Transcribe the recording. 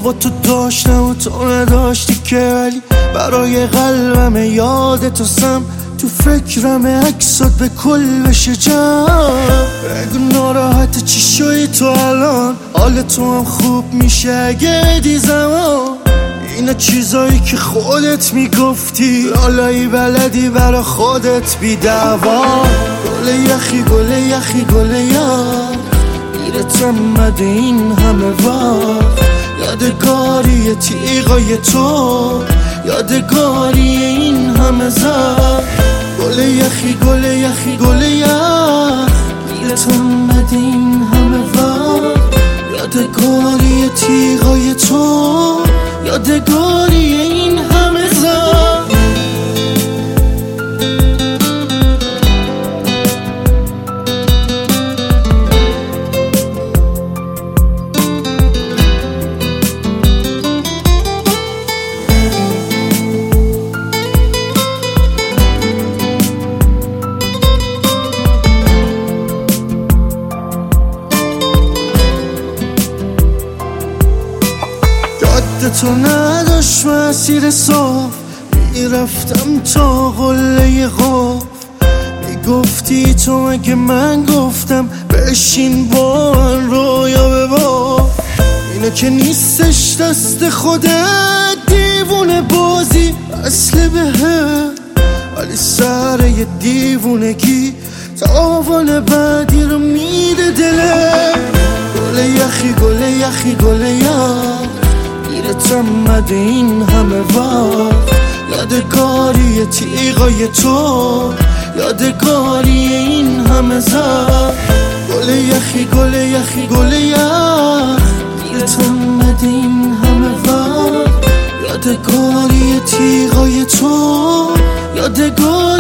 با تو داشتم و تو نداشتی که، ولی برای قلبم یاد تو سم تو فکرم عکسات به کل بشه جمع. بگو ناراحت چی شوی تو الان، حال تو هم خوب میشه اگه دی زمان. اینا چیزایی که خودت میگفتی، لالایی بلدی برا خودت بی دعوا. گل یخی گل یخی گل یخ، میرت امده این همه وقت. یادگاری تیغای تو، یادگاری این همه زخم. گل یخی گل یخی گل یخ، میرت امده این همه وقت. یادگاری تیغای تو، یادگاری این همه زخم. تو نداشت مسیر صاف، میرفتم تا قله قاف. میگفتی تو اگه من گفتم بشین با من رویا بباف. اینا که نیستش دست خودت، دیوونه بازی اصل بهه، ولی سر یه دیوونگی تاوان بعدی رو میده دله. گل یخی گل یخی گل یخ، میرت امده این همه وقت. یادگاری تیغای تو، یادگاری این همه زخم. گل یخی گل یخی گل یخ، میرت امده این همه وقت. یادگاری تیغای تو، یادگاری